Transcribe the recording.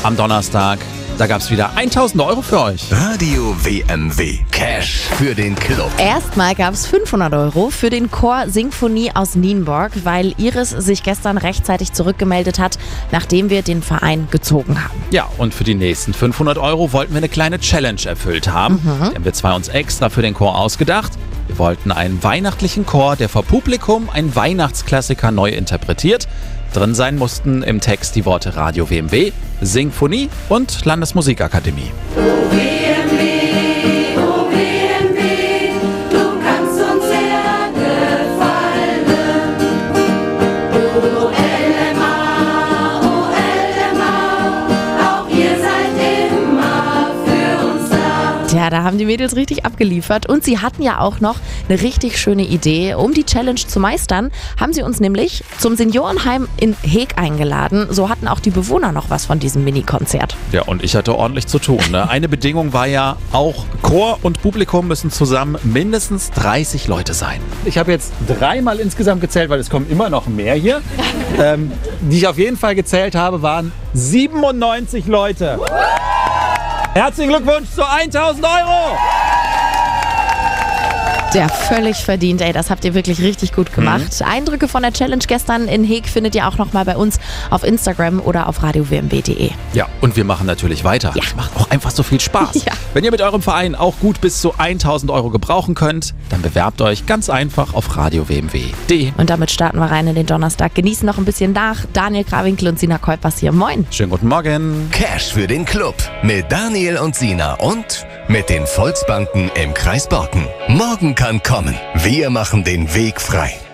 am Donnerstag. Da gab es wieder 1000 Euro für euch. Radio WMW. Cash für den Club. Erstmal gab es 500 Euro für den Chor Sinfonie aus Nienburg, weil Iris sich gestern rechtzeitig zurückgemeldet hat, nachdem wir den Verein gezogen haben. Ja, und für die nächsten 500 Euro wollten wir eine kleine Challenge erfüllt haben. Die haben wir zwei uns extra für den Chor ausgedacht. Wir wollten einen weihnachtlichen Chor, der vor Publikum einen Weihnachtsklassiker neu interpretiert. Drin sein mussten im Text die Worte Radio WMW, Sinfonie und Landesmusikakademie. Ja, da haben die Mädels richtig abgeliefert und sie hatten ja auch noch eine richtig schöne Idee. Um die Challenge zu meistern, haben sie uns nämlich zum Seniorenheim in Heeg eingeladen. So hatten auch die Bewohner noch was von diesem Mini-Konzert. Ja, und ich hatte ordentlich zu tun. Ne? Eine Bedingung war ja, auch Chor und Publikum müssen zusammen mindestens 30 Leute sein. Ich habe jetzt 3-mal insgesamt gezählt, weil es kommen immer noch mehr hier. Die ich auf jeden Fall gezählt habe, waren 97 Leute. Herzlichen Glückwunsch zu 1000 Euro! Ja, völlig verdient, ey. Das habt ihr wirklich richtig gut gemacht. Eindrücke von der Challenge gestern in Heeg findet ihr auch nochmal bei uns auf Instagram oder auf radiowmw.de. Ja, und wir machen natürlich weiter. Ja. Es macht auch einfach so viel Spaß. Ja. Wenn ihr mit eurem Verein auch gut bis zu 1000 Euro gebrauchen könnt, dann bewerbt euch ganz einfach auf radiowmw.de. Und damit starten wir rein in den Donnerstag. Genießen noch ein bisschen nach. Daniel Krawinkel und Sina Kuipers hier. Moin. Schönen guten Morgen. Cash für den Club mit Daniel und Sina und mit den Volksbanken im Kreis Borken. Morgen kann kommen. Wir machen den Weg frei.